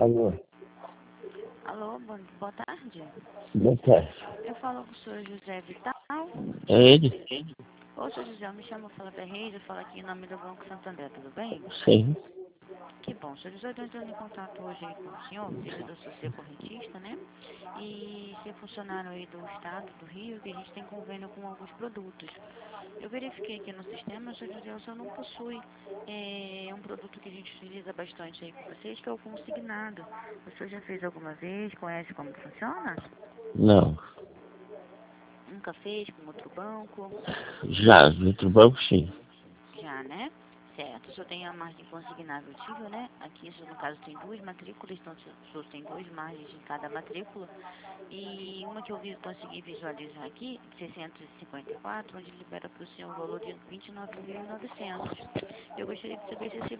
Alô, Alô, boa tarde. boa tarde. Eu falo com o senhor José Vital. É ele? Ô, senhor José, eu me chamo Flávia Reis, eu falo aqui em nome do Banco Santander, tudo bem? Sim. Que bom, senhor José, eu estou entrando em contato hoje aí com o senhor, devido ao seu ser correntista, né? E ser funcionário aí do estado do Rio, que a gente tem convênio com alguns produtos. Eu verifiquei aqui no sistema, senhor José, o senhor não possui um produto que a gente utiliza bastante aí com vocês, que é o consignado. O senhor já fez alguma vez? Conhece como funciona? Não. Nunca fez com outro banco? Já, no outro banco sim. Já, né? Certo, o senhor tem a margem consignável ativa, né? Aqui, o senhor, no caso, tem duas matrículas, então o senhor tem duas margens em cada matrícula. E uma que eu consegui visualizar aqui, 654, onde libera para o senhor o valor de 29.900. Eu gostaria de saber se esse